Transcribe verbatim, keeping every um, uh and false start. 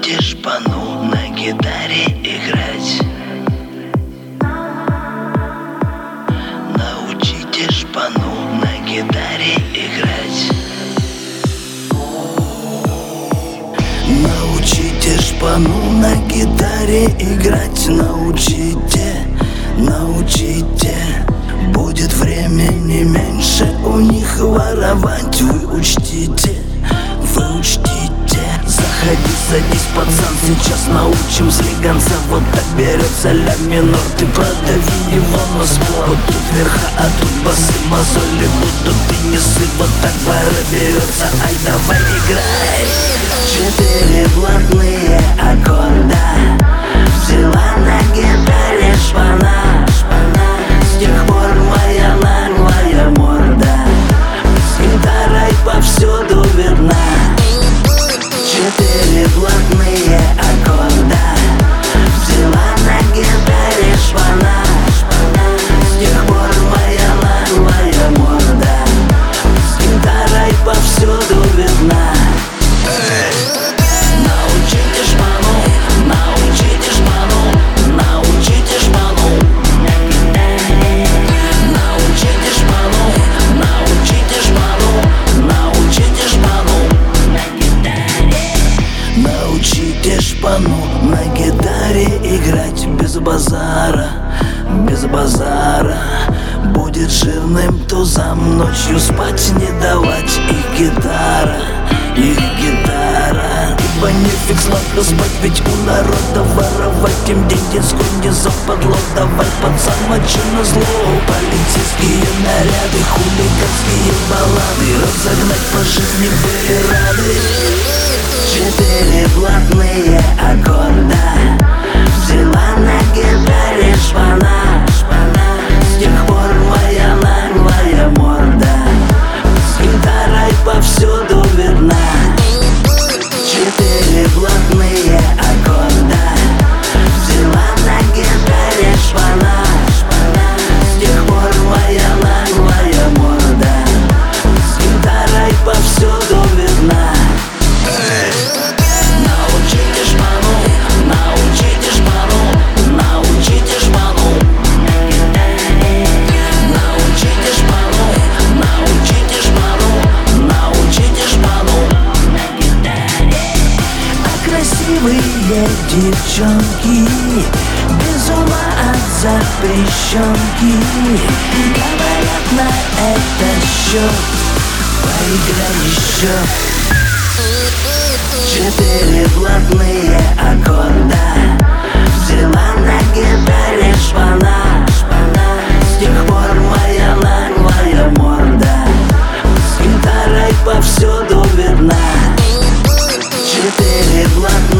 Научите шпану на гитаре играть. Научите шпану на гитаре играть. Научите шпану на гитаре играть. Научите, научите. Будет времени меньше у них воровать. Вы учтите, вы учтите. Заходи, садись, пацан, сейчас научим слегонца. Вот так берется ля минор, ты продави его на спор. Вот тут верха, а тут басы, мозоли будут и не сы. Вот так пара берется, ай, давай играй. Четыре блатные аккорда взяла на гитаре шпана. С тех пор моя наглая морда с гитарой повсюду видна. Четыре блатные аккорда взяла на гитаре шпана. С тех пор моя наглая морда с гитарой повсюду видна. Научите шпану, научите шпану, научите шпану. Научите шпану, научите шпану, научите шпану. Научите шпану на гитаре играть без базара, без базара. Будет жирным тузам ночью спать не давать. Их гитара, их гитара. Ибо нефиг сладко спать, ведь у народа воровать. Им денежской не западло. Давай, пацан, мочи на зло. Полицейские наряды, хулиганские баллады разогнать по жизни были рады. Четыре блатные аккорда взяла на гитаре шпана. С тех пор моя наглая морда с гитарой повсюду видна. Четыре блатные аккорда взяла на гитаре шпана. С тех пор моя наглая морда с гитарой повсюду видна. Научите шпану, научите шпану, научите шпану. Научите шпану, научите шпану, научите шпану. А красивые девчонки без ума от запрещенки говорят на этот счет: поиграй еще. Четыре блатные аккорда взяла на гитаре шпана. С тех пор моя наглая морда с гитарой повсюду видна. Четыре блатные